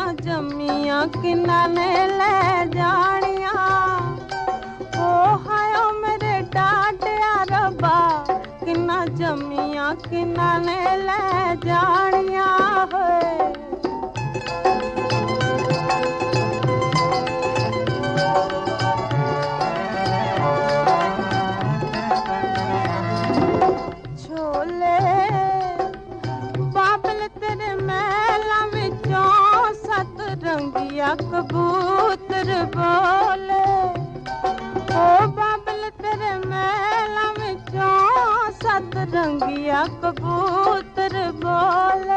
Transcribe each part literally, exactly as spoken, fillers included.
जमिया किन्ना ने ले जानिया। ओ हायो मेरे डाडिया रब्बा किन्ना जमिया किन्ना ने ले जानिया होए। छोले बाबल तेरे महला विचों सत रंगिया कबूतर बोले। ओ बाबल तेरे महला विचों सत रंगिया कबूतर बोले।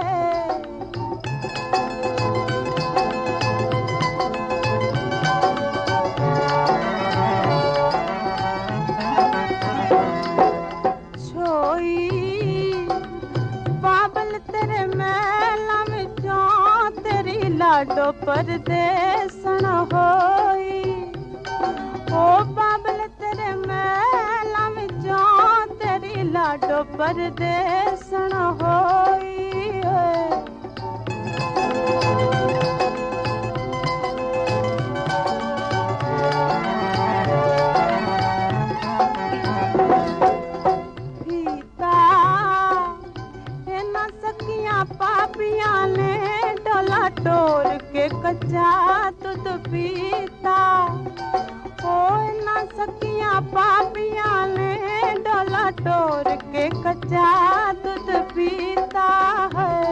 बाबल तेरे महला विचों तेरी लाडो परदेसन होई। ओ बाबल तेरे महला विचों तेरी लाडो परदेसन होई। पापिया ने डोला टोर के कच्चा दूध पीता। ओ ना सकिया पापिया ने डोला टोर के कच्चा दूध पीता है।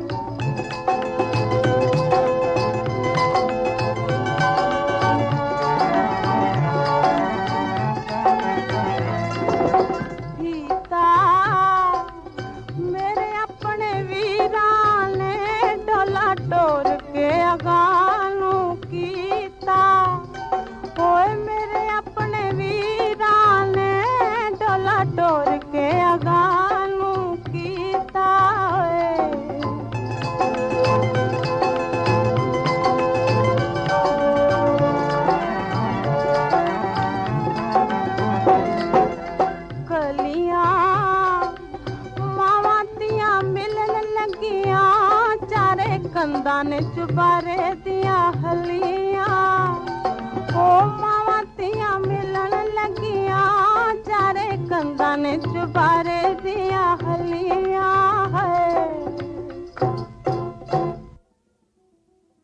टोर के अगानू कीता। ओए मेरे अपने वीरा ने डोला टोर के अगानू कीता। कलियां मावातियां मिलन लगियां चारे कंधा ने चुबारे दिया हलियां। ओ मावातियां मिलन लगियां चारे कंधा ने चुबारे दिया हलियां है।